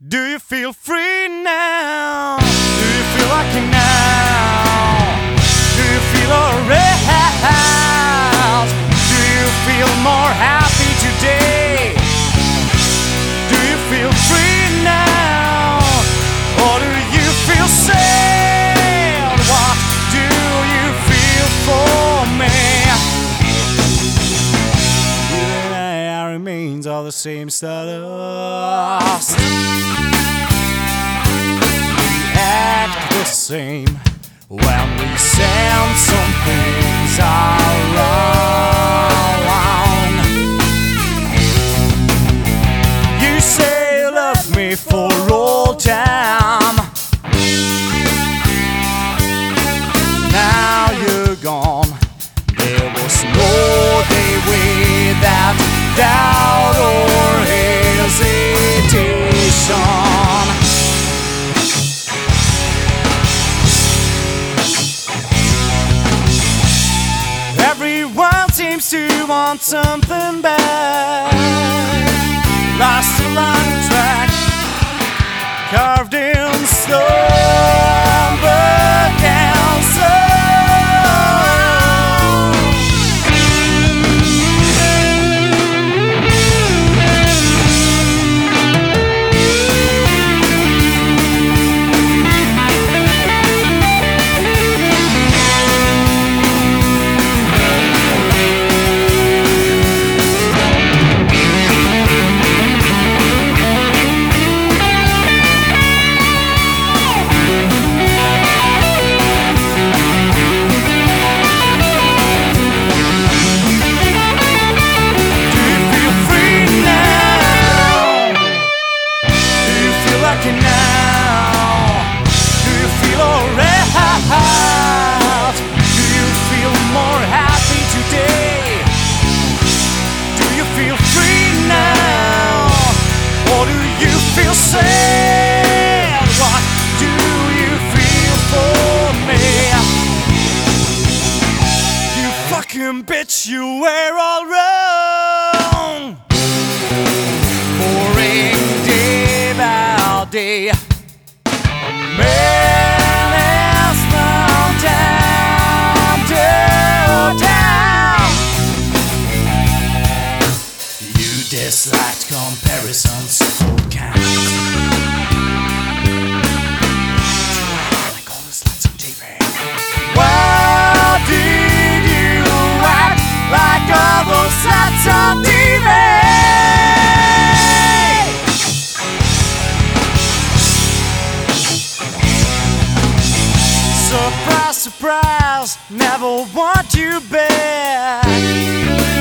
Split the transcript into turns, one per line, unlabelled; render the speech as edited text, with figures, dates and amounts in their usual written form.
Do you feel free now? Do you feel lucky now? Do you feel alright? Do you feel more happy today? Do you feel free now? Or do you feel sad? What do you feel for me? Our remains are the same stardust. The same when we send some things are wrong. You say you love me for all time. Now you're gone. There was no day without doubt or hesitation. Everyone seems to want something bad. Lost along the track, carved in stone, but down slow. Feel sad. What do you feel for me? You fucking bitch, you were all wrong. Boring day by day. Man is no time to down. You disliked comparisons. Why did you act like all those sets on TV? Surprise, surprise, never want you back.